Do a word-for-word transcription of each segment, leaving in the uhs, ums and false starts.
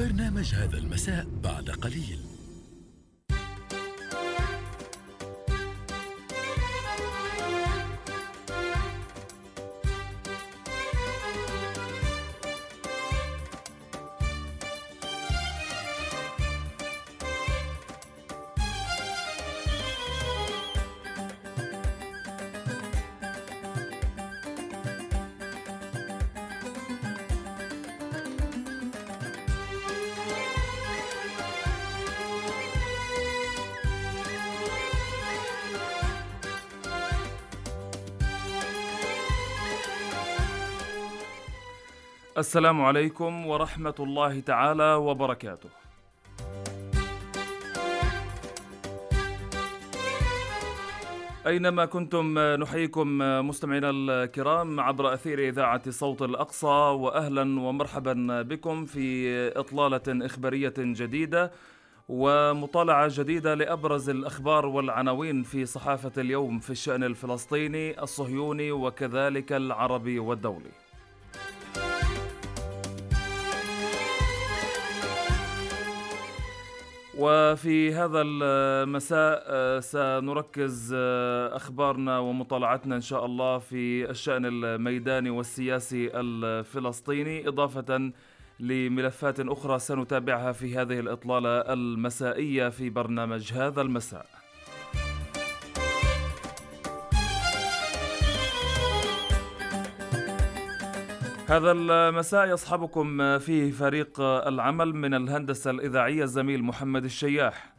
برنامج هذا المساء بعد قليل. السلام عليكم ورحمة الله تعالى وبركاته. أينما كنتم نحييكم مستمعينا الكرام عبر أثير إذاعة صوت الأقصى، وأهلا ومرحبا بكم في إطلالة إخبارية جديدة ومطالعة جديدة لأبرز الأخبار والعناوين في صحافة اليوم في الشأن الفلسطيني الصهيوني وكذلك العربي والدولي. وفي هذا المساء سنركز أخبارنا ومطالعتنا إن شاء الله في الشأن الميداني والسياسي الفلسطيني، إضافة لملفات أخرى سنتابعها في هذه الإطلالة المسائية في برنامج هذا المساء. هذا المساء يصحبكم فيه فريق العمل من الهندسة الإذاعية الزميل محمد الشياح،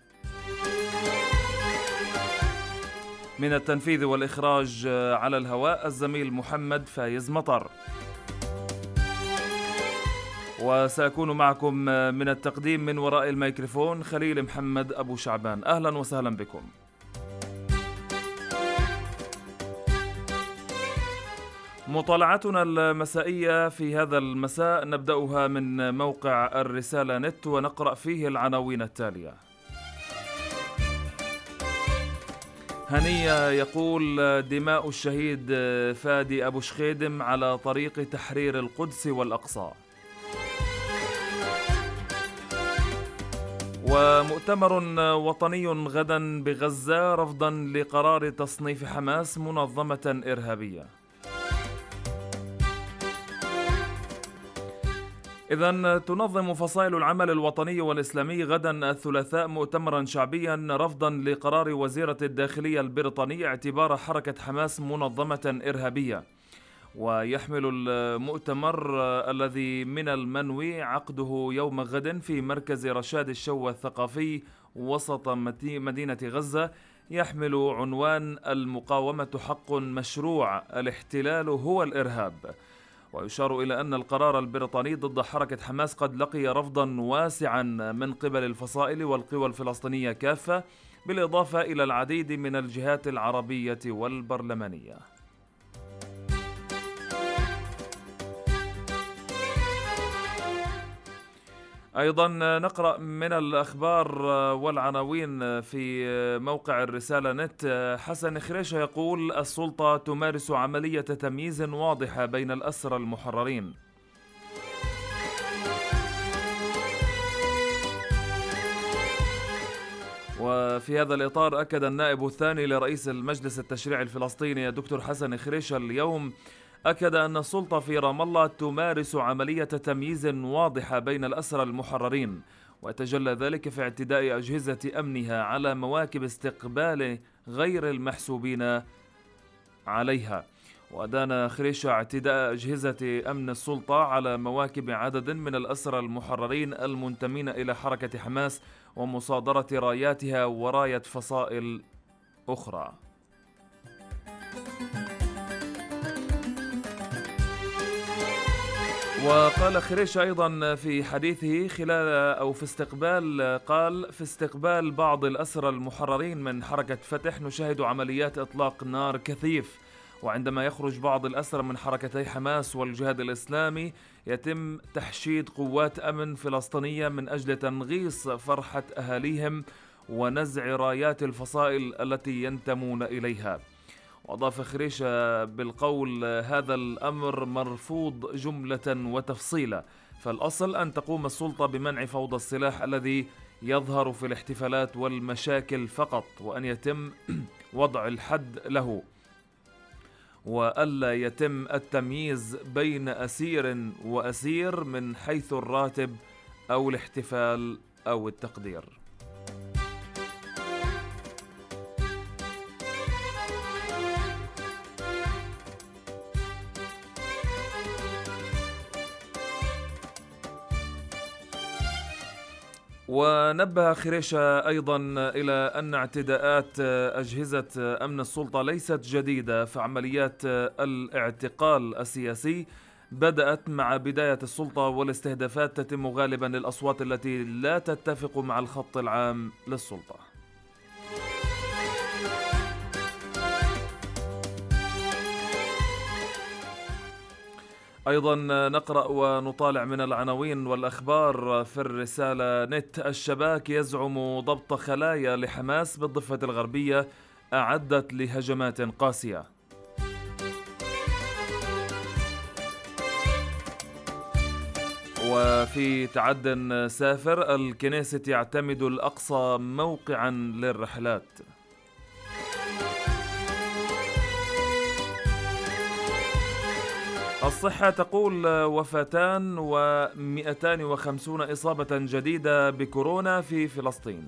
من التنفيذ والإخراج على الهواء الزميل محمد فايز مطر، وسأكون معكم من التقديم من وراء الميكروفون خليل محمد أبو شعبان. أهلا وسهلا بكم. مطالعتنا المسائية في هذا المساء نبدأها من موقع الرسالة نت، ونقرأ فيه العناوين التالية. هنية يقول: دماء الشهيد فادي أبو شخيدم على طريق تحرير القدس والأقصى. ومؤتمر وطني غدا بغزة رفضا لقرار تصنيف حماس منظمة إرهابية. إذن تنظم فصائل العمل الوطني والإسلامي غدا الثلاثاء مؤتمرا شعبيا رفضا لقرار وزيرة الداخلية البريطانية اعتبار حركة حماس منظمة إرهابية. ويحمل المؤتمر الذي من المنوي عقده يوم غد في مركز رشاد الشوى الثقافي وسط مدينة غزة يحمل عنوان: المقاومة حق مشروع، الاحتلال هو الإرهاب. ويشار إلى أن القرار البريطاني ضد حركة حماس قد لقي رفضا واسعا من قبل الفصائل والقوى الفلسطينية كافة، بالإضافة إلى العديد من الجهات العربية والبرلمانية. أيضا نقرأ من الأخبار والعناوين في موقع الرسالة نت. حسن خريشة يقول: السلطة تمارس عملية تمييز واضحة بين الأسرى المحررين. وفي هذا الإطار أكد النائب الثاني لرئيس المجلس التشريعي الفلسطيني الدكتور حسن خريشة اليوم أكد أن السلطة في رام الله تمارس عملية تمييز واضحة بين الأسرى المحررين، ويتجلى ذلك في اعتداء أجهزة أمنها على مواكب استقبال غير المحسوبين عليها. وأدان خريشة اعتداء أجهزة أمن السلطة على مواكب عدد من الأسرى المحررين المنتمين إلى حركة حماس ومصادرة راياتها وراية فصائل أخرى. وقال خريشة أيضا في حديثه خلال أو في استقبال قال في استقبال بعض الأسرى المحررين من حركة فتح نشاهد عمليات إطلاق نار كثيف، وعندما يخرج بعض الأسرى من حركتي حماس والجهاد الإسلامي يتم تحشيد قوات أمن فلسطينية من أجل تنغيص فرحة أهاليهم ونزع رايات الفصائل التي ينتمون إليها. وأضاف خريشة بالقول: هذا الأمر مرفوض جملة وتفصيلا، فالأصل أن تقوم السلطة بمنع فوضى السلاح الذي يظهر في الاحتفالات والمشاكل فقط، وأن يتم وضع الحد له، وألا يتم التمييز بين أسير وأسير من حيث الراتب أو الاحتفال أو التقدير. ونبه خريشة أيضا إلى أن اعتداءات أجهزة أمن السلطة ليست جديدة، فعمليات الاعتقال السياسي بدأت مع بداية السلطة، والاستهدافات تتم غالبا للأصوات التي لا تتفق مع الخط العام للسلطة. أيضا نقرأ ونطالع من العناوين والأخبار في الرسالة نت. الشباك يزعم ضبط خلايا لحماس بالضفة الغربية أعدت لهجمات قاسية. وفي تعد سافر، الكنيسة يعتمد الأقصى موقعا للرحلات. الصحة تقول وفاتان ومئتان وخمسون إصابة جديدة بكورونا في فلسطين.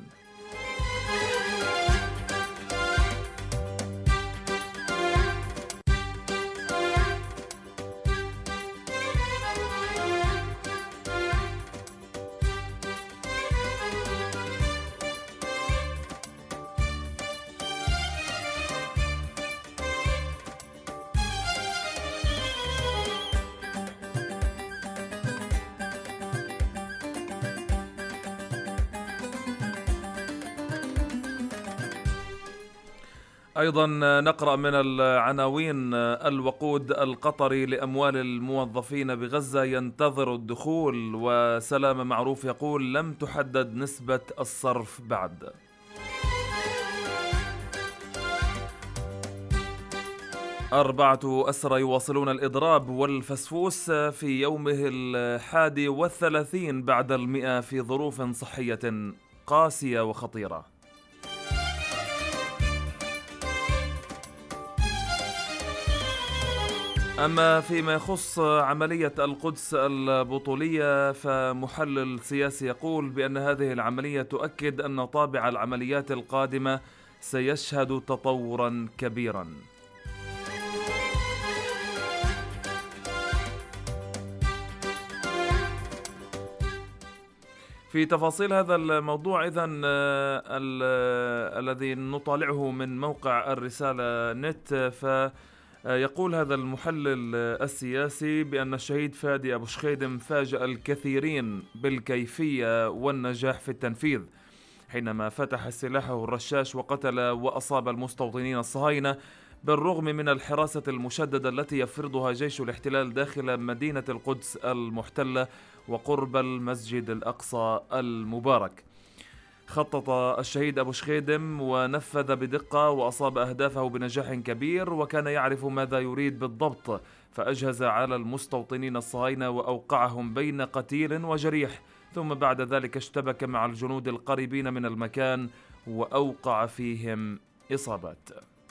أيضا نقرأ من العناوين الوقود القطري لأموال الموظفين بغزة ينتظر الدخول، وسلام معروف يقول لم تحدد نسبة الصرف بعد. أربعة أسرى يواصلون الإضراب والفسفوس في يومه الحادي والثلاثين بعد المئة في ظروف صحية قاسية وخطيرة. أما فيما يخص عملية القدس البطولية، فمحلل سياسي يقول بأن هذه العملية تؤكد أن طابع العمليات القادمة سيشهد تطورا كبيرا. في تفاصيل هذا الموضوع إذن الذي نطالعه من موقع الرسالة نت، ف يقول هذا المحلل السياسي بأن الشهيد فادي أبو شخيدم فاجأ الكثيرين بالكيفية والنجاح في التنفيذ حينما فتح سلاحه الرشاش وقتل وأصاب المستوطنين الصهاينة، بالرغم من الحراسة المشددة التي يفرضها جيش الاحتلال داخل مدينة القدس المحتلة وقرب المسجد الأقصى المبارك. خطط الشهيد أبو شخيدم ونفذ بدقة وأصاب أهدافه بنجاح كبير، وكان يعرف ماذا يريد بالضبط، فأجهز على المستوطنين الصهاينة وأوقعهم بين قتيل وجريح، ثم بعد ذلك اشتبك مع الجنود القريبين من المكان وأوقع فيهم إصابات.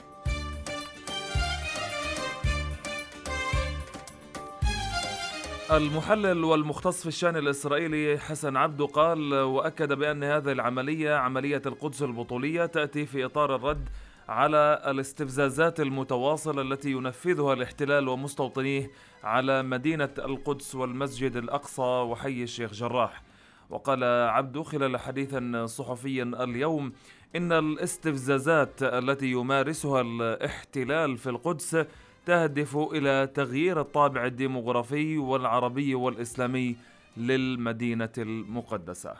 المحلل والمختص في الشأن الإسرائيلي حسن عبدو قال وأكد بأن هذه العملية عملية القدس البطولية تأتي في إطار الرد على الاستفزازات المتواصلة التي ينفذها الاحتلال ومستوطنيه على مدينة القدس والمسجد الأقصى وحي الشيخ جراح. وقال عبدو خلال حديث صحفي اليوم إن الاستفزازات التي يمارسها الاحتلال في القدس تهدف إلى تغيير الطابع الديموغرافي والعربي والإسلامي للمدينة المقدسة.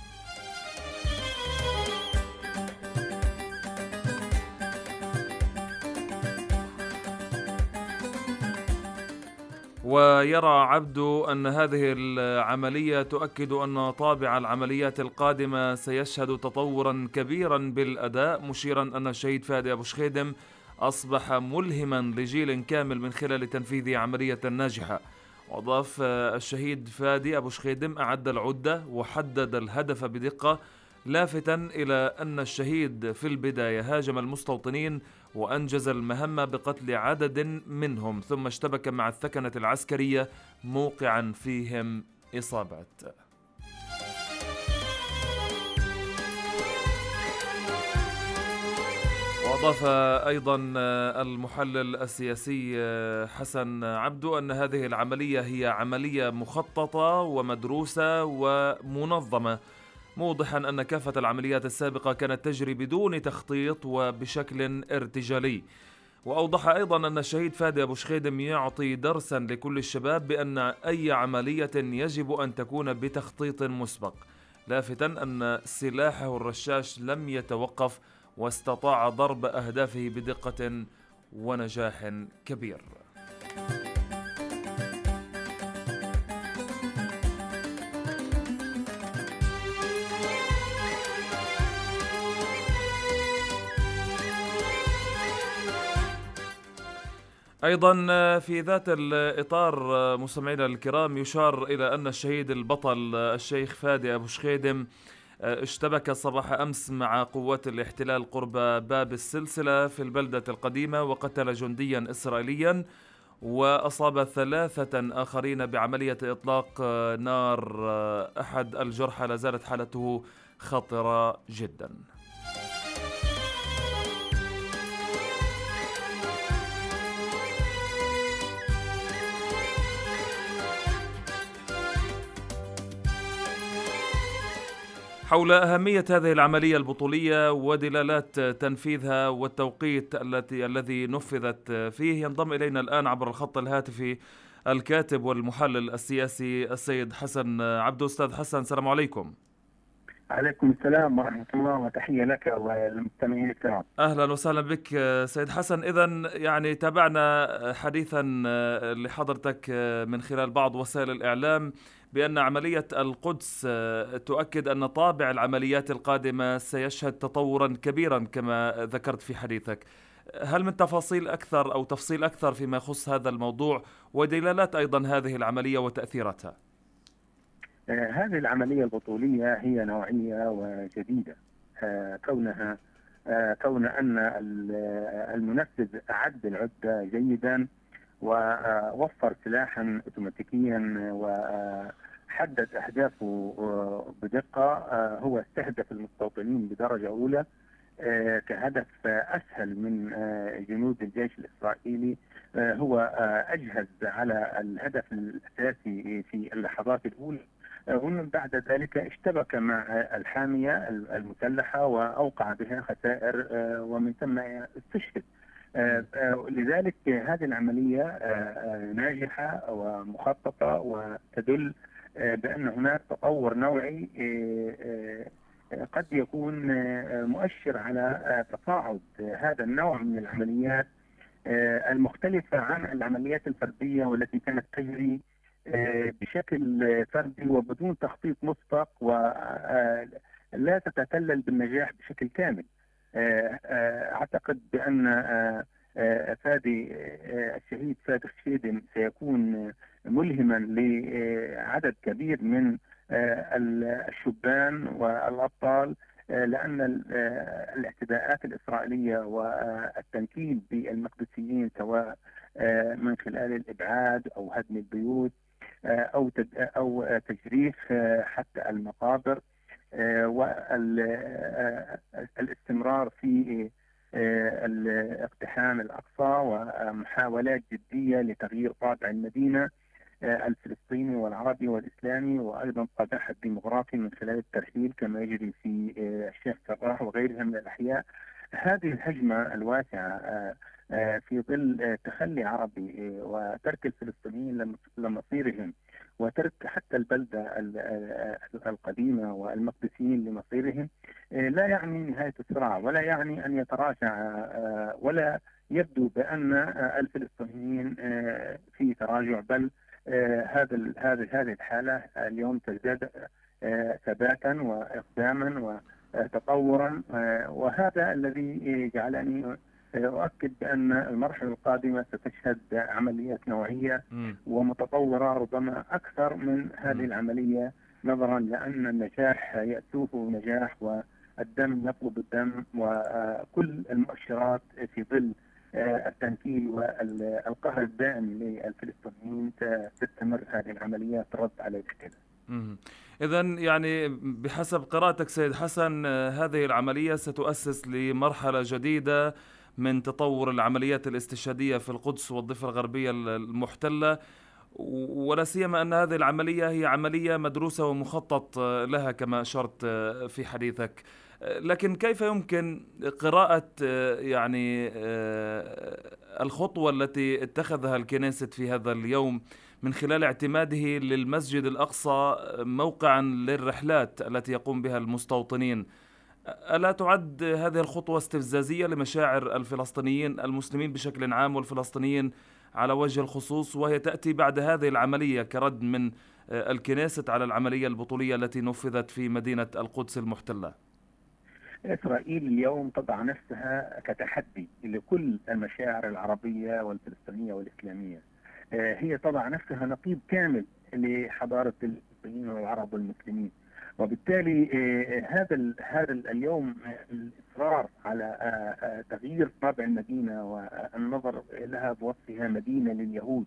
ويرى عبدو أن هذه العملية تؤكد أن طابع العمليات القادمة سيشهد تطورا كبيرا بالأداء، مشيرا أن الشهيد فادي أبو شخيدم أصبح ملهما لجيل كامل من خلال تنفيذ عملية ناجحة. وأضاف الشهيد فادي أبو شخيدم: أعد العدة وحدد الهدف بدقة، لافتا إلى أن الشهيد في البداية هاجم المستوطنين وأنجز المهمة بقتل عدد منهم، ثم اشتبك مع الثكنة العسكرية موقعا فيهم إصابات. وأضاف أيضا المحلل السياسي حسن عبدو أن هذه العملية هي عملية مخططة ومدروسة ومنظمة، موضحا أن كافة العمليات السابقة كانت تجري بدون تخطيط وبشكل ارتجالي. وأوضح أيضا أن الشهيد فادي أبو شخيدم يعطي درسا لكل الشباب بأن أي عملية يجب أن تكون بتخطيط مسبق، لافتا أن سلاحه الرشاش لم يتوقف واستطاع ضرب أهدافه بدقة ونجاح كبير. أيضا في ذات الإطار مستمعينا الكرام، يشار إلى أن الشهيد البطل الشيخ فادي أبو شخيدم اشتبك صباح أمس مع قوات الاحتلال قرب باب السلسلة في البلدة القديمة، وقتل جنديا إسرائيليا وأصاب ثلاثة آخرين بعملية إطلاق نار. أحد الجرحى لا زالت حالته خطرة جدا. حول أهمية هذه العملية البطولية ودلالات تنفيذها والتوقيت التي الذي نفذت فيه، ينضم إلينا الآن عبر الخط الهاتفي الكاتب والمحلل السياسي السيد حسن عبدو. أستاذ حسن، السلام عليكم. عليكم السلام ورحمة الله، وتحية لك وللمستمعين الكرام. أهلا وسهلا بك سيد حسن. إذن يعني تابعنا حديثا لحضرتك من خلال بعض وسائل الإعلام بأن عملية القدس تؤكد أن طابع العمليات القادمة سيشهد تطورا كبيرا كما ذكرت في حديثك. هل من تفاصيل أكثر أو تفصيل أكثر فيما يخص هذا الموضوع ودلالات أيضا هذه العملية وتأثيراتها؟ هذه العملية البطولية هي نوعية وجديدة، كونها كون أن المنفذ أعد العدة جيدا ووفر سلاحا اوتوماتيكيا وحدد أهدافه بدقة. هو استهدف المستوطنين بدرجة أولى كهدف أسهل من جنود الجيش الإسرائيلي. هو أجهز على الهدف الأساسي في اللحظات الأولى، ومن بعد ذلك اشتبك مع الحامية المسلحة وأوقع بها خسائر ومن ثم استشهد. لذلك هذه العملية ناجحة ومخططة وتدل بأن هناك تطور نوعي قد يكون مؤشر على تصاعد هذا النوع من العمليات المختلفة عن العمليات الفردية والتي كانت تجري بشكل فردي وبدون تخطيط مسبق ولا تتسلل بالنجاح بشكل كامل. أعتقد بأن فادي الشهيد فادي الشخيدم سيكون ملهما لعدد كبير من الشبان والأبطال، لأن الاعتداءات الإسرائيلية والتنكيل بالمقدسيين سواء من خلال الإبعاد أو هدم البيوت أو أو تجريح حتى المقابر والاستمرار في اقتحام الأقصى ومحاولات جدية لتغيير طابع المدينة الفلسطيني والعربي والإسلامي، وأيضا طابعها الديمغرافي من خلال الترحيل كما يجري في الشيخ سراح وغيرها من الأحياء. هذه الهجمة الواسعة في ظل تخلي عربي وترك الفلسطينيين لمصيرهم وترك حتى البلدة القديمة والمقدسيين لمصيرهم لا يعني نهاية الصراع ولا يعني أن يتراجع، ولا يبدو بأن الفلسطينيين في تراجع، بل هذا هذه هذه الحالة اليوم تزداد ثباتا وإقداما وتطورا، وهذا الذي جعلني أؤكد بأن المرحلة القادمة ستشهد عمليات نوعية ومتطورة ربما أكثر من هذه العملية، نظرا لأن النجاح يأتوه نجاح والدم يطلب الدم، وكل المؤشرات في ظل التنكيل والقهر الدائم للفلسطينيين تستمر هذه العمليات رد على الاحتلال. إذا يعني بحسب قراءتك سيد حسن، هذه العملية ستؤسس لمرحلة جديدة من تطور العمليات الاستشهادية في القدس والضفة الغربية المحتلة، ولا سيما أن هذه العملية هي عملية مدروسة ومخطط لها كما أشرت في حديثك. لكن كيف يمكن قراءة يعني الخطوة التي اتخذها الكنيست في هذا اليوم من خلال اعتماده للمسجد الأقصى موقعا للرحلات التي يقوم بها المستوطنين؟ ألا تعد هذه الخطوة استفزازية لمشاعر الفلسطينيين المسلمين بشكل عام والفلسطينيين على وجه الخصوص، وهي تأتي بعد هذه العملية كرد من الكنيست على العملية البطولية التي نفذت في مدينة القدس المحتلة؟ إسرائيل اليوم تضع نفسها كتحدي لكل المشاعر العربية والفلسطينية والإسلامية. هي تضع نفسها نقيض كامل لحضارة الفلسطينيين والعرب والمسلمين، وبالتالي هذا هذا اليوم الإصرار على تغيير طابع المدينة والنظر لها بوصفها مدينة لليهود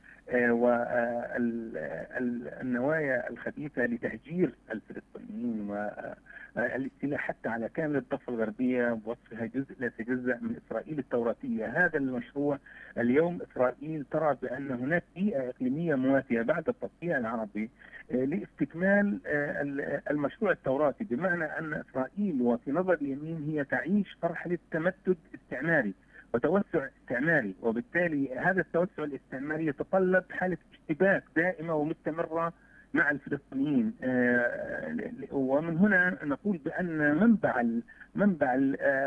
والنوايا الخبيثة لتهجير الفلسطينيين والاستيلاء حتى على كامل الضفة الغربية بوصفها جزء لا يتجزأ من إسرائيل التوراتية. هذا المشروع اليوم إسرائيل ترى بأن هناك بيئة إقليمية مواتية بعد التطبيع العربي لاستكمال المشروع التوراتي، بمعنى أن إسرائيل وفي نظر اليمين هي تعيش مرحلة تمدد استعماري وتوسع استعماري، وبالتالي هذا التوسع الاستعماري يتطلب حالة اشتباك دائمة ومستمرة مع الفلسطينيين. ومن هنا نقول بأن منبع منبع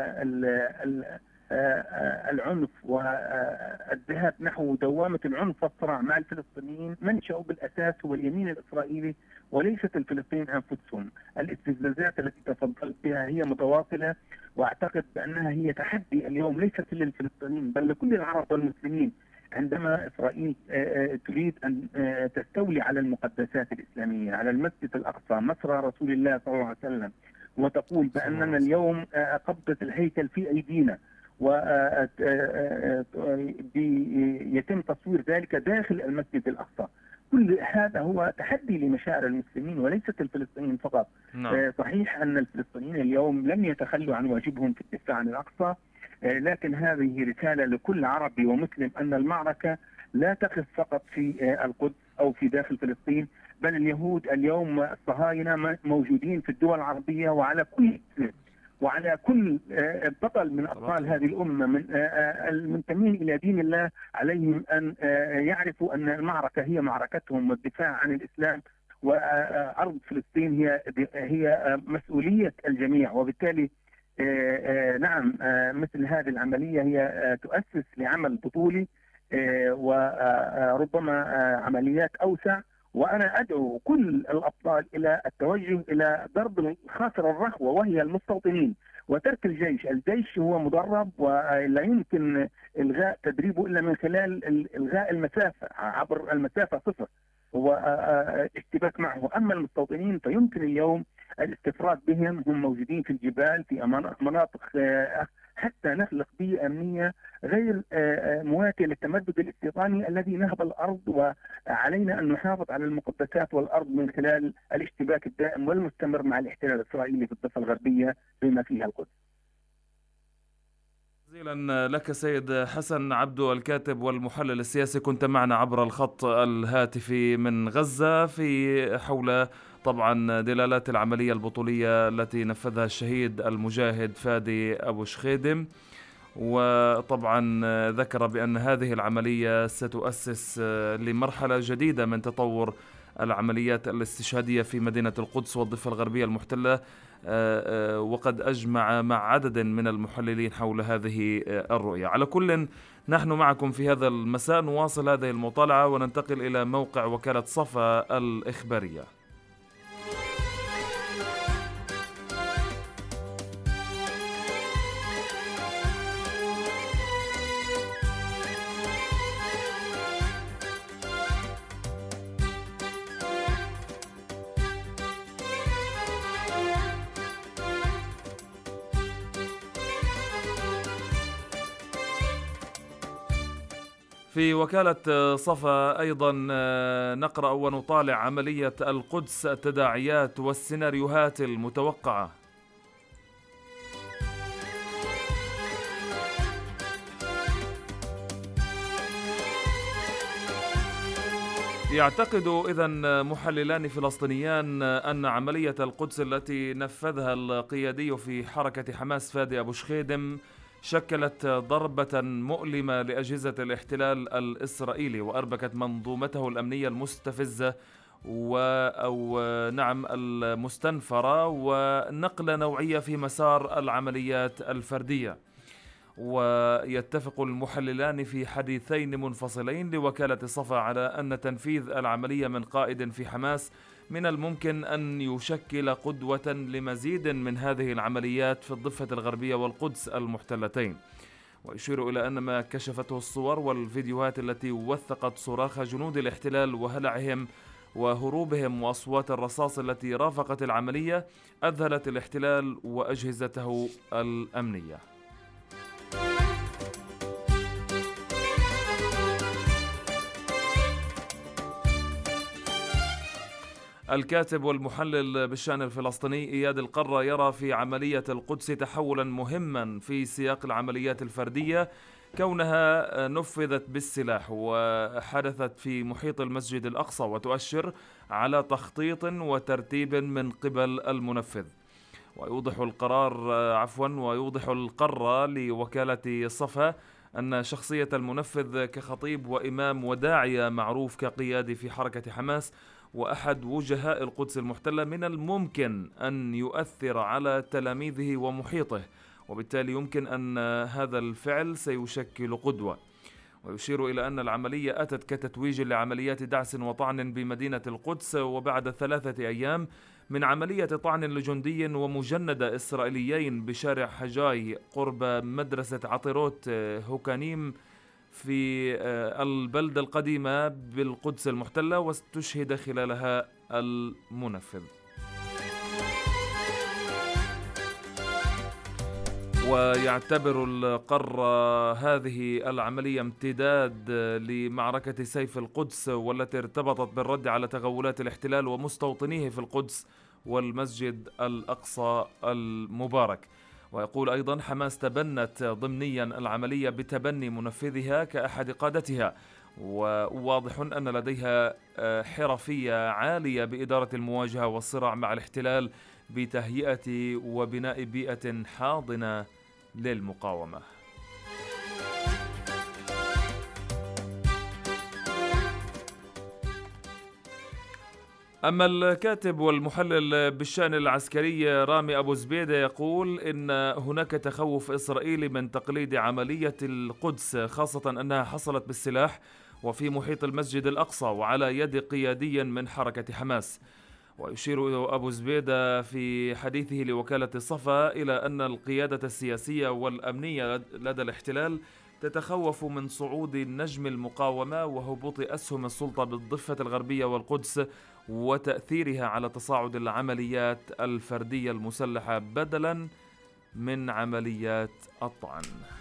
العنف والذهاب نحو دوامة العنف والصراع مع الفلسطينيين منشأه بالأساس هو اليمين الإسرائيلي وليست الفلسطينيين أنفسهم. الاستفزازات التي تفضلت بها هي متواصلة، وأعتقد بأنها هي تحدي اليوم ليست للفلسطينيين بل لكل العرب والمسلمين، عندما إسرائيل تريد أن تستولي على المقدسات الإسلامية، على المسجد الأقصى مسرى رسول الله صلى الله عليه وسلم، وتقول بأننا اليوم قبضة الهيكل في أيدينا، ويتم تصوير ذلك داخل المسجد الأقصى. كل هذا هو تحدي لمشاعر المسلمين وليست الفلسطينيين فقط. نعم. صحيح أن الفلسطينيين اليوم لم يتخلوا عن واجبهم في الدفاع عن الأقصى، لكن هذه رسالة لكل عربي ومسلم أن المعركة لا تقف فقط في القدس أو في داخل فلسطين، بل اليهود اليوم الصهاينة موجودين في الدول العربية، وعلى كل وعلى كل بطل من أبطال هذه الأمة من المنتمين إلى دين الله عليهم أن يعرفوا أن المعركة هي معركتهم، والدفاع عن الإسلام وأرض فلسطين هي هي مسؤولية الجميع. وبالتالي نعم، مثل هذه العملية هي تؤسس لعمل بطولي وربما عمليات أوسع، وأنا أدعو كل الأبطال إلى التوجه إلى ضرب الخاسر الرخوة وهي المستوطنين وترك الجيش. الجيش هو مدرب ولا يمكن إلغاء تدريبه إلا من خلال إلغاء المسافة عبر المسافة صفر واشتباك معه. أما المستوطنين فيمكن اليوم الاستفراد بهم، هم موجودين في الجبال في مناطق حتى نخلق بيئة أمنية غير مواتية للتمدد الاستيطاني الذي نهب الأرض، وعلينا أن نحافظ على المقدسات والأرض من خلال الاشتباك الدائم والمستمر مع الاحتلال الإسرائيلي في الضفة الغربية بما فيها القدس. جزيلا لك سيد حسن عبدو الكاتب والمحلل السياسي، كنت معنا عبر الخط الهاتفي من غزة في حول طبعا دلالات العملية البطولية التي نفذها الشهيد المجاهد فادي أبو شخيدم، وطبعا ذكر بأن هذه العملية ستؤسس لمرحلة جديدة من تطور العمليات الاستشهادية في مدينة القدس والضفة الغربية المحتلة، وقد أجمع مع عدد من المحللين حول هذه الرؤية. على كل، نحن معكم في هذا المساء نواصل هذه المطالعة وننتقل إلى موقع وكالة صفا الإخبارية. في وكالة صفا أيضا نقرأ ونطالع عملية القدس، التداعيات والسيناريوهات المتوقعة. يعتقد إذن محللان فلسطينيان أن عملية القدس التي نفذها القيادي في حركة حماس فادي أبو شخيدم شكلت ضربة مؤلمة لأجهزة الاحتلال الإسرائيلي، وأربكت منظومته الأمنية المستفزة و أو نعم المستنفرة، ونقلة نوعية في مسار العمليات الفردية. ويتفق المحللان في حديثين منفصلين لوكالة صفا على أن تنفيذ العملية من قائد في حماس من الممكن أن يشكل قدوة لمزيد من هذه العمليات في الضفة الغربية والقدس المحتلتين. ويشير إلى أن ما كشفته الصور والفيديوهات التي وثقت صراخ جنود الاحتلال وهلعهم وهروبهم وأصوات الرصاص التي رافقت العملية أذهلت الاحتلال وأجهزته الأمنية. الكاتب والمحلل بالشأن الفلسطيني إياد القرة يرى في عملية القدس تحولا مهما في سياق العمليات الفردية، كونها نفذت بالسلاح وحدثت في محيط المسجد الأقصى، وتؤشر على تخطيط وترتيب من قبل المنفذ. ويوضح القرار عفوا ويوضح القرة لوكالة صفا أن شخصية المنفذ كخطيب وإمام وداعية معروف كقيادي في حركة حماس وأحد وجهاء القدس المحتلة من الممكن أن يؤثر على تلاميذه ومحيطه، وبالتالي يمكن أن هذا الفعل سيشكل قدوة. ويشير إلى أن العملية أتت كتتويج لعمليات دعس وطعن بمدينة القدس، وبعد ثلاثة أيام من عملية طعن لجندي ومجندة إسرائيليين بشارع حجاي قرب مدرسة عطيروت هوكانيم في البلدة القديمة بالقدس المحتلة، واستشهد خلالها المنفذ. ويعتبر القرة هذه العملية امتداد لمعركة سيف القدس، والتي ارتبطت بالرد على تغولات الاحتلال ومستوطنيه في القدس والمسجد الأقصى المبارك. ويقول أيضا حماس تبنت ضمنيا العملية بتبني منفذها كأحد قادتها، وواضح أن لديها حرفية عالية بإدارة المواجهة والصراع مع الاحتلال بتهيئة وبناء بيئة حاضنة للمقاومة. أما الكاتب والمحلل بالشأن العسكري رامي أبو زبيدة يقول إن هناك تخوف إسرائيلي من تقليد عملية القدس، خاصة أنها حصلت بالسلاح وفي محيط المسجد الأقصى وعلى يد قيادي من حركة حماس. ويشير أبو زبيدة في حديثه لوكالة صفا إلى أن القيادة السياسية والأمنية لدى الاحتلال تتخوف من صعود نجم المقاومة وهبوط أسهم السلطة بالضفة الغربية والقدس وتأثيرها على تصاعد العمليات الفردية المسلحة بدلاً من عمليات الطعن.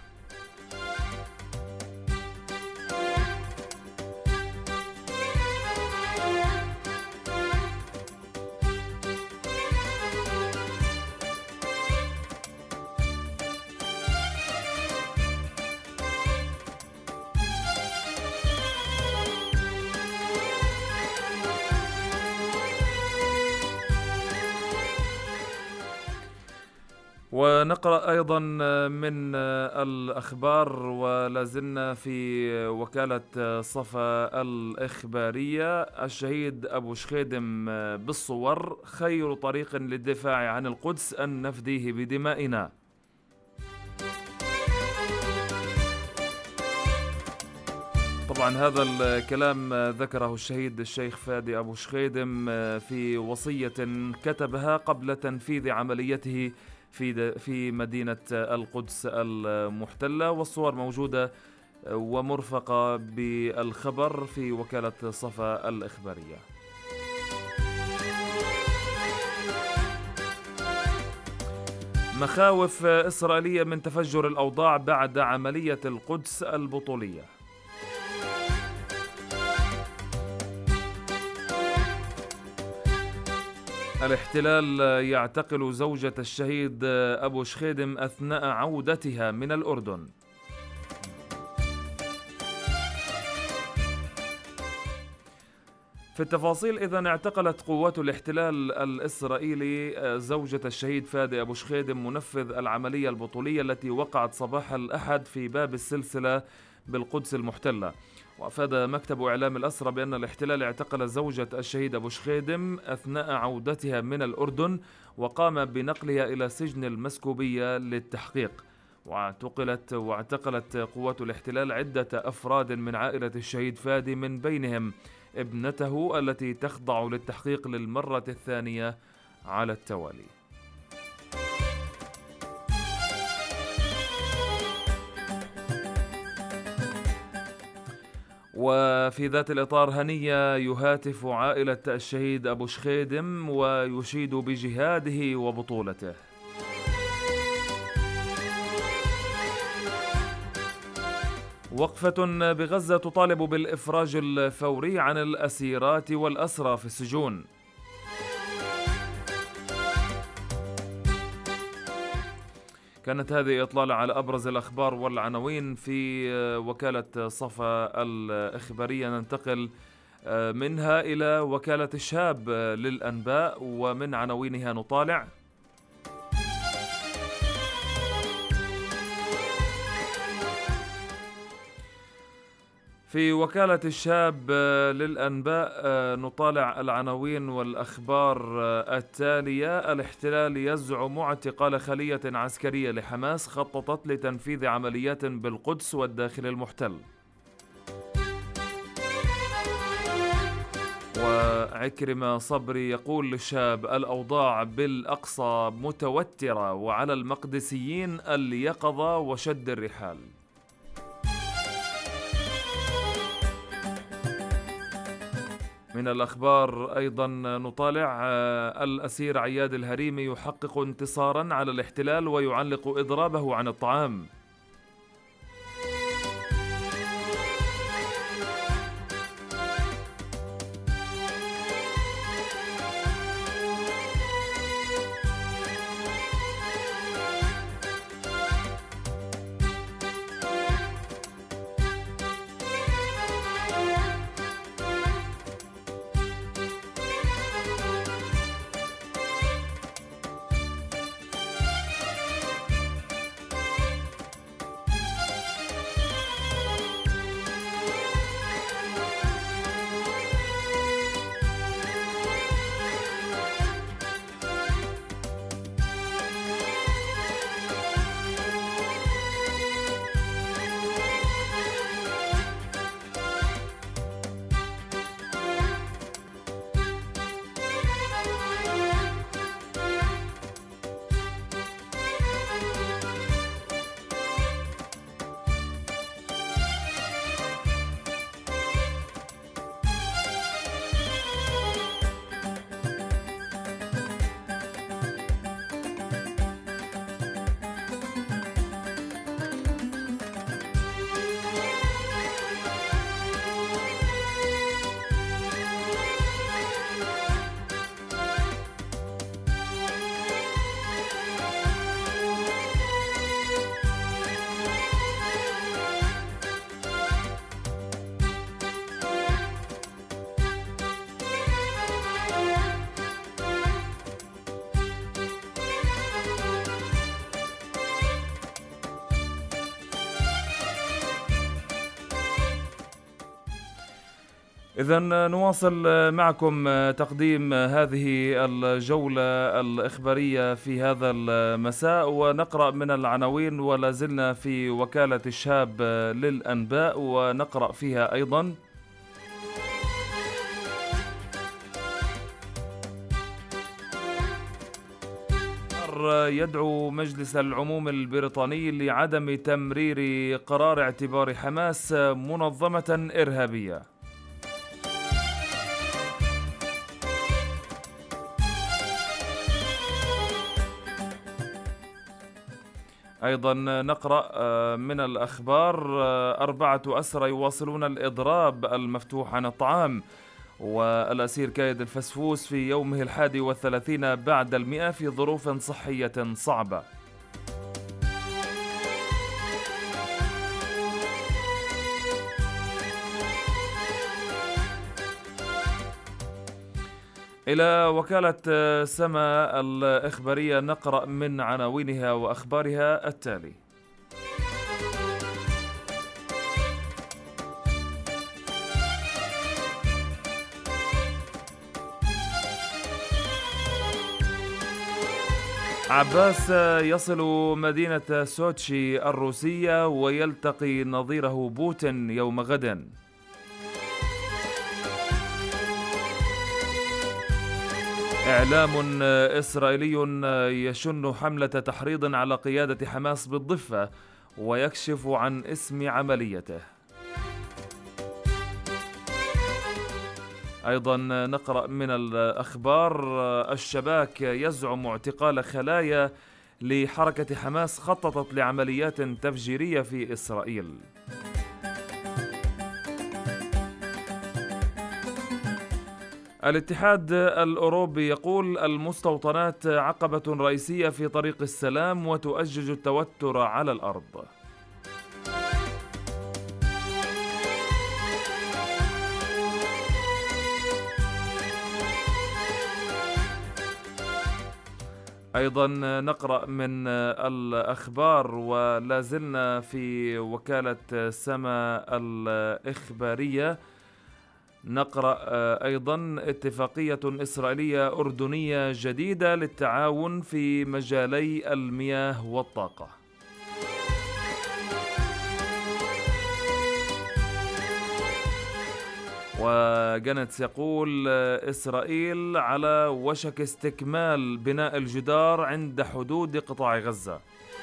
ونقرأ أيضا من الأخبار ولازلنا في وكالة صفا الإخبارية: الشهيد أبو شخيدم بالصور: خير طريق للدفاع عن القدس أن نفديه بدمائنا. طبعا هذا الكلام ذكره الشهيد الشيخ فادي أبو شخيدم في وصية كتبها قبل تنفيذ عمليته في في مدينة القدس المحتلة، والصور موجودة ومرفقة بالخبر في وكالة صفا الإخبارية. مخاوف إسرائيلية من تفجر الأوضاع بعد عملية القدس البطولية. الاحتلال يعتقل زوجة الشهيد أبو شخيدم أثناء عودتها من الأردن. في التفاصيل، إذن اعتقلت قوات الاحتلال الإسرائيلي زوجة الشهيد فادي أبو شخيدم منفذ العملية البطولية التي وقعت صباح الأحد في باب السلسلة بالقدس المحتلة. وأفاد مكتب إعلام الأسرى بأن الاحتلال اعتقل زوجة الشهيد أبو شخيدم أثناء عودتها من الأردن، وقام بنقلها إلى سجن المسكوبية للتحقيق. واعتقلت واعتقلت قوات الاحتلال عدة أفراد من عائلة الشهيد فادي، من بينهم ابنته التي تخضع للتحقيق للمرة الثانية على التوالي. وفي ذات الإطار، هنية يهاتف عائلة الشهيد أبو شخيدم ويشيد بجهاده وبطولته. وقفة بغزة تطالب بالإفراج الفوري عن الأسيرات والأسرى في السجون. كانت هذه إطلالة على أبرز الأخبار والعناوين في وكالة صفا الإخبارية. ننتقل منها إلى وكالة الشاب للأنباء، ومن عناوينها نطالع: في وكالة الشاب للأنباء نطالع العناوين والأخبار التالية: الاحتلال يزعم اعتقال خلية عسكرية لحماس خططت لتنفيذ عمليات بالقدس والداخل المحتل. وعكرمة صبري يقول للشاب: الأوضاع بالأقصى متوترة وعلى المقدسيين اليقظة وشد الرحال. من الأخبار أيضا نطالع: الأسير عياد الهريمي يحقق انتصارا على الاحتلال ويعلق إضرابه عن الطعام. إذن نواصل معكم تقديم هذه الجولة الإخبارية في هذا المساء، ونقرأ من العناوين. ولا زلنا في وكالة الشاب للأنباء، ونقرأ فيها أيضا: يدعو مجلس العموم البريطاني لعدم تمرير قرار اعتبار حماس منظمة إرهابية. أيضا نقرأ من الأخبار: أربعة أسرى يواصلون الإضراب المفتوح عن الطعام. والأسير كايد الفسفوس في يومه الحادي والثلاثين بعد المئة في ظروف صحية صعبة. إلى وكالة سما الإخبارية نقرأ من عناوينها وأخبارها التالي: عباس يصل مدينة سوتشي الروسية ويلتقي نظيره بوتين يوم غد. إعلام إسرائيلي يشن حملة تحريض على قيادة حماس بالضفة ويكشف عن اسم عمليته. أيضا نقرأ من الأخبار: الشباك يزعم اعتقال خلايا لحركة حماس خططت لعمليات تفجيرية في إسرائيل. الاتحاد الأوروبي يقول المستوطنات عقبة رئيسية في طريق السلام وتؤجج التوتر على الأرض. أيضا نقرأ من الأخبار ولا زلنا في وكالة سما الإخبارية، نقرأ أيضا اتفاقية إسرائيلية أردنية جديدة للتعاون في مجالي المياه والطاقة. وجنتس يقول إسرائيل على وشك استكمال بناء الجدار عند حدود قطاع غزة.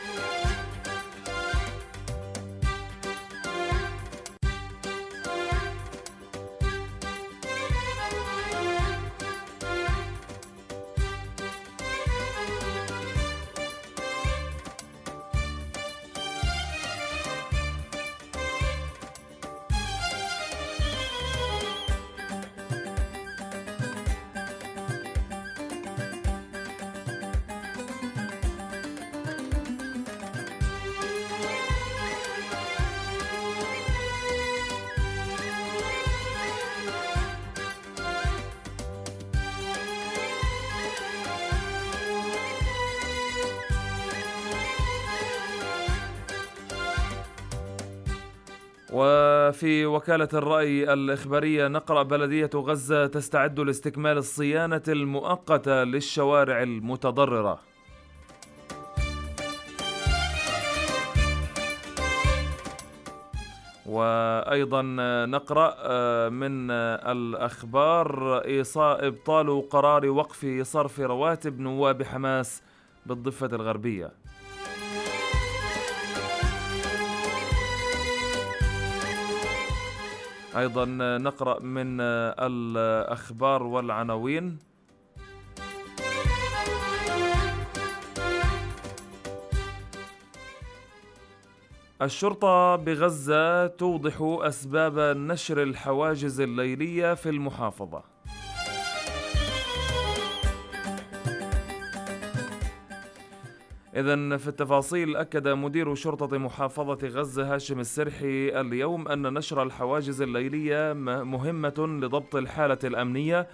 وفي وكالة الرأي الإخبارية نقرأ بلدية غزة تستعد لاستكمال الصيانة المؤقتة للشوارع المتضررة. وأيضا نقرأ من الأخبار إبطال قرار وقف صرف رواتب نواب حماس بالضفة الغربية. أيضا نقرأ من الأخبار والعناوين: الشرطة بغزة توضح أسباب نشر الحواجز الليلية في المحافظة. إذن في التفاصيل، أكد مدير شرطة محافظة غزة هاشم السرحي اليوم أن نشر الحواجز الليلية مهمة لضبط الحالة الأمنية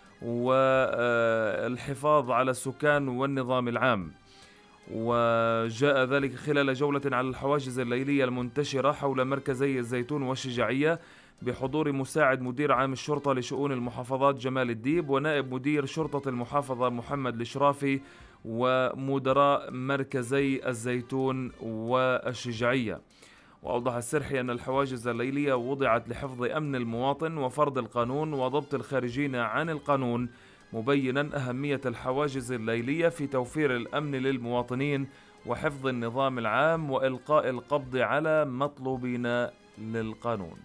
والحفاظ على السكان والنظام العام. وجاء ذلك خلال جولة على الحواجز الليلية المنتشرة حول مركزي الزيتون والشجاعية بحضور مساعد مدير عام الشرطة لشؤون المحافظات جمال الديب ونائب مدير شرطة المحافظة محمد الشرافي ومدراء مركزي الزيتون والشجاعية. وأوضح السرحي أن الحواجز الليلية وضعت لحفظ أمن المواطن وفرض القانون وضبط الخارجين عن القانون، مبينا أهمية الحواجز الليلية في توفير الأمن للمواطنين وحفظ النظام العام وإلقاء القبض على مطلوبين للقانون.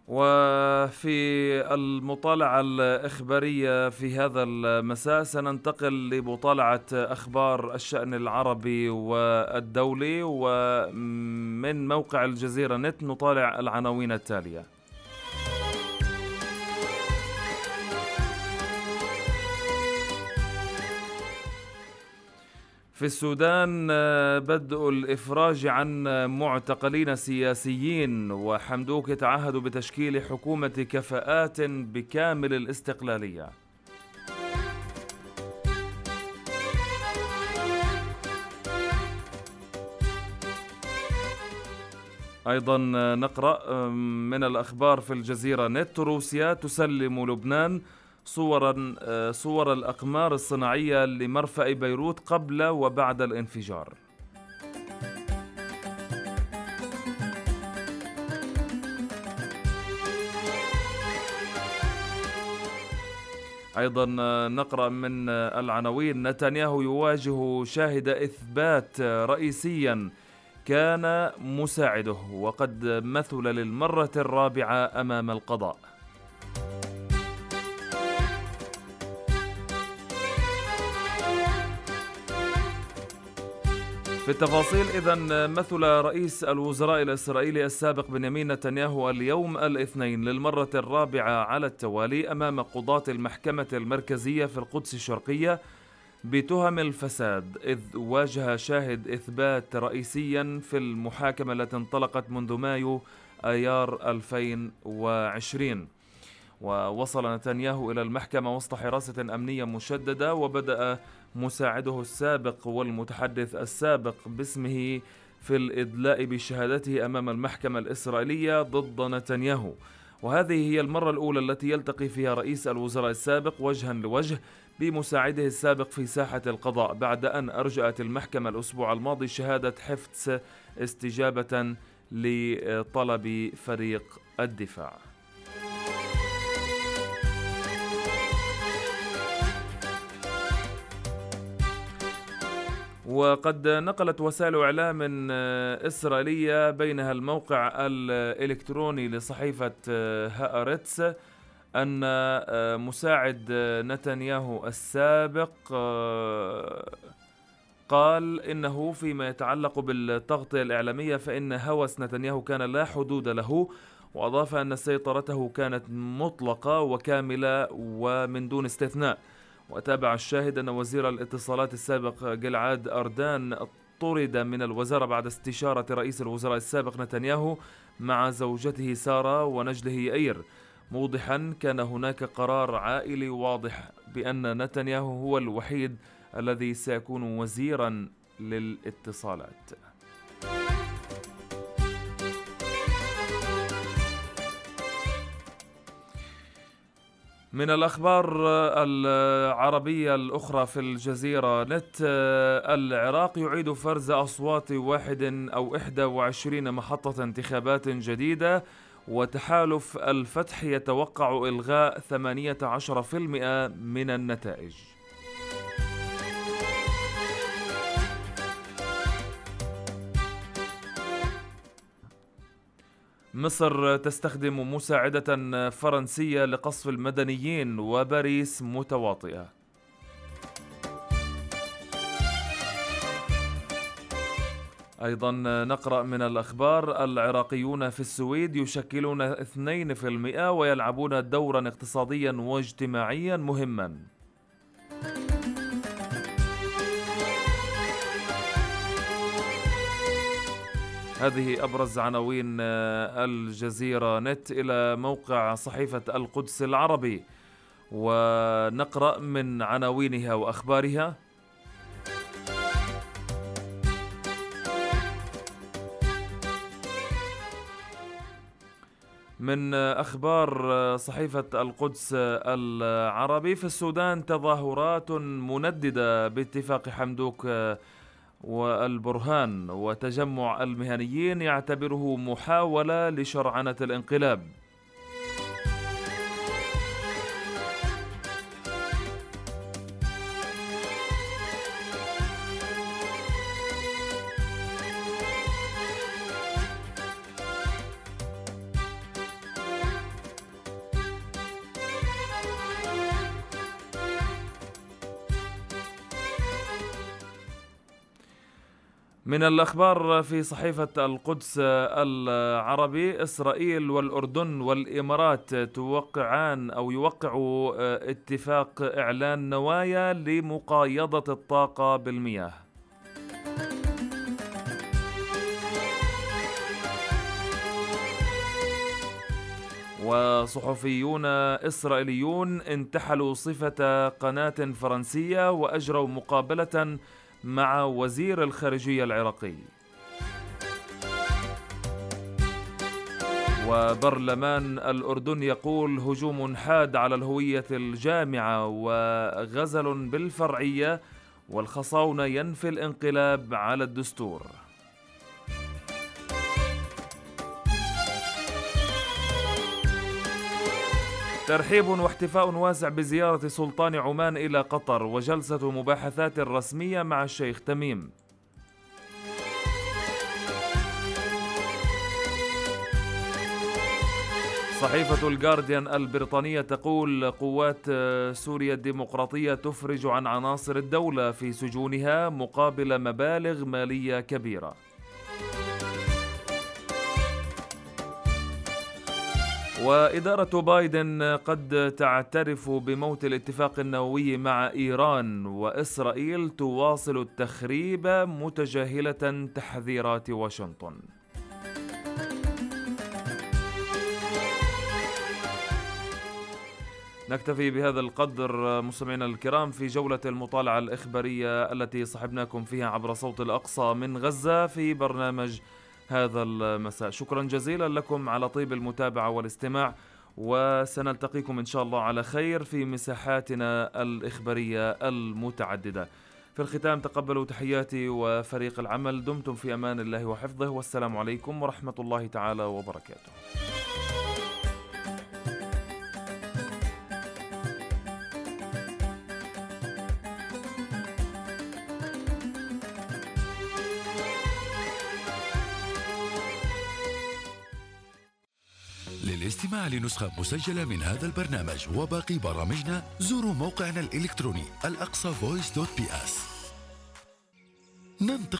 وفي المطالعة الإخبارية في هذا المساء سننتقل لمطالعة أخبار الشأن العربي والدولي، ومن موقع الجزيرة نت نطالع العناوين التالية. في السودان بدء الإفراج عن معتقلين سياسيين، وحمدوك يتعهد بتشكيل حكومة كفاءات بكامل الاستقلالية. أيضا نقرأ من الأخبار في الجزيرة نت: روسيا تسلم لبنان صورا صور الأقمار الصناعية لمرفأ بيروت قبل وبعد الانفجار. أيضا نقرأ من العناوين: نتنياهو يواجه شاهد إثبات رئيسيا كان مساعده، وقد مثل للمرة الرابعة أمام القضاء. في التفاصيل إذن: مثل رئيس الوزراء الإسرائيلي السابق بنيامين نتنياهو اليوم الاثنين للمرة الرابعة على التوالي أمام قضاة المحكمة المركزية في القدس الشرقية بتهم الفساد، إذ واجه شاهد إثبات رئيسيا في المحاكمة التي انطلقت منذ مايو آيار ألفين وعشرين. ووصل نتنياهو إلى المحكمة وسط حراسة أمنية مشددة، وبدأ مساعده السابق والمتحدث السابق باسمه في الإدلاء بشهادته أمام المحكمة الإسرائيلية ضد نتنياهو. وهذه هي المرة الأولى التي يلتقي فيها رئيس الوزراء السابق وجها لوجه بمساعده السابق في ساحة القضاء، بعد أن أرجأت المحكمة الأسبوع الماضي شهادة حفظ استجابة لطلب فريق الدفاع. وقد نقلت وسائل إعلام إسرائيلية بينها الموقع الإلكتروني لصحيفة هآرتس أن مساعد نتنياهو السابق قال إنه فيما يتعلق بالتغطية الإعلامية فإن هوس نتنياهو كان لا حدود له، وأضاف أن سيطرته كانت مطلقة وكاملة ومن دون استثناء. وتابع الشاهد أن وزير الاتصالات السابق جلعاد أردان طرد من الوزارة بعد استشارة رئيس الوزراء السابق نتنياهو مع زوجته سارة ونجله يائير، موضحا كان هناك قرار عائلي واضح بأن نتنياهو هو الوحيد الذي سيكون وزيرا للاتصالات. من الأخبار العربية الأخرى في الجزيرة نت: العراق يعيد فرز أصوات واحد أو إحدى وعشرين محطة انتخابات جديدة، وتحالف الفتح يتوقع إلغاء ثمانية عشر بالمئة من النتائج. مصر تستخدم مساعدة فرنسية لقصف المدنيين، وباريس متواطئة. أيضا نقرأ من الأخبار: العراقيون في السويد يشكلون اثنين بالمئة ويلعبون دورا اقتصاديا واجتماعيا مهما. هذه أبرز عناوين الجزيرة نت إلى موقع صحيفة القدس العربي، ونقرأ من عناوينها وأخبارها. من أخبار صحيفة القدس العربي: في السودان تظاهرات منددة باتفاق حمدوك والبرهان، وتجمع المهنيين يعتبره محاولة لشرعنة الانقلاب. من الأخبار في صحيفة القدس العربي: إسرائيل والأردن والإمارات توقعان أو يوقعوا اتفاق إعلان نوايا لمقايضة الطاقة بالمياه. وصحفيون إسرائيليون انتحلوا صفة قناة فرنسية وأجروا مقابلة مع وزير الخارجية العراقي. وبرلمان الأردن يقول: هجوم حاد على الهوية الجامعة وغزل بالفرعية، والخصاونة ينفي الانقلاب على الدستور. ترحيب واحتفاء واسع بزيارة سلطان عمان إلى قطر، وجلسة مباحثات رسمية مع الشيخ تميم. صحيفة الجارديان البريطانية تقول: قوات سوريا الديمقراطية تفرج عن عناصر الدولة في سجونها مقابل مبالغ مالية كبيرة. وإدارة بايدن قد تعترف بموت الاتفاق النووي مع إيران، وإسرائيل تواصل التخريب متجاهلة تحذيرات واشنطن. نكتفي بهذا القدر مستمعينا الكرام في جولة المطالعة الإخبارية التي صحبناكم فيها عبر صوت الأقصى من غزة في برنامج هذا المساء. شكرا جزيلا لكم على طيب المتابعة والاستماع، وسنلتقيكم إن شاء الله على خير في مساحاتنا الإخبارية المتعددة. في الختام تقبلوا تحياتي وفريق العمل. دمتم في أمان الله وحفظه، والسلام عليكم ورحمة الله تعالى وبركاته. للاستماع لنسخة مسجلة من هذا البرنامج وباقي برامجنا زوروا موقعنا الإلكتروني الأقصى فويس دوت بي اس. ننتقل